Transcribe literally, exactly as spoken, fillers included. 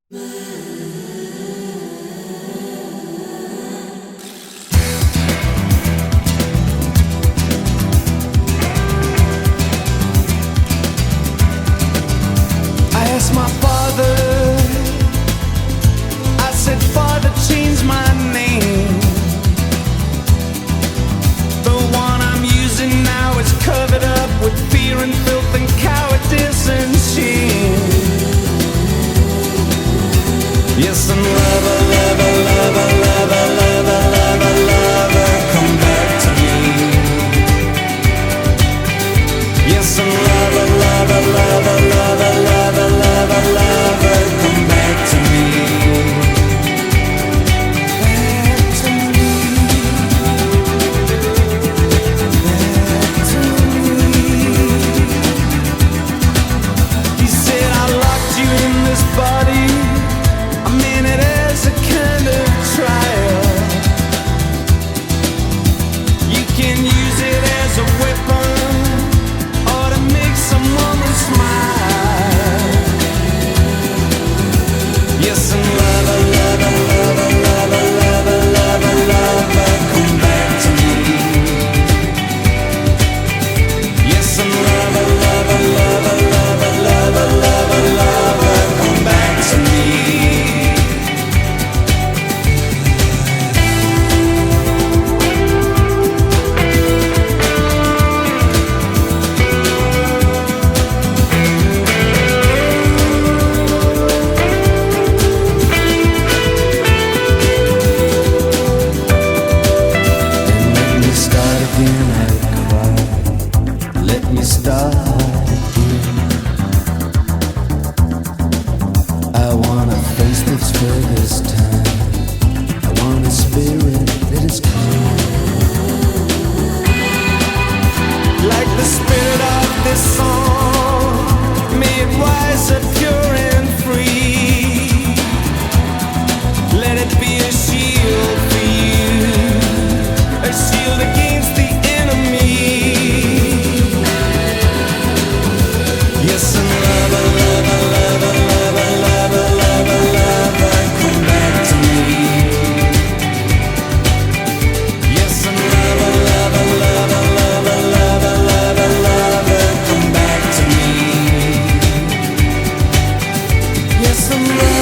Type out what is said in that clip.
asked my father, I said, Father, change my name. The one I'm using now is covered up with fear and filth and cowardice and shame. Yes, and lover, lover, lover, lover, lover, lover, lover, come back to me. Yes, and lover, lover, lover, lover, lover, lover, lover, come back to me. Back to me. Back to me. He said, I locked you in this body. I mean it as a kind of trial. You can use it as a weapon or to make some woman smile. Yes, and lover, lover, lover, lover, lover, lover, lover, come back to me. Yes, and lover, lover, lover, lover, lover, lover, lover, come back to me. Let me start again. I want a face that's fair this time. I want a spirit that is calm, like the spirit of this song, made wiser, pure and free. Let it be a shield for you, a shield against the enemy. Yes, and lover, lover, lover, lover, lover, lover, lover, come back to me. Yes, and lover, lover, lover, lover, lover, lover, lover, come back to me. Yes, and lover.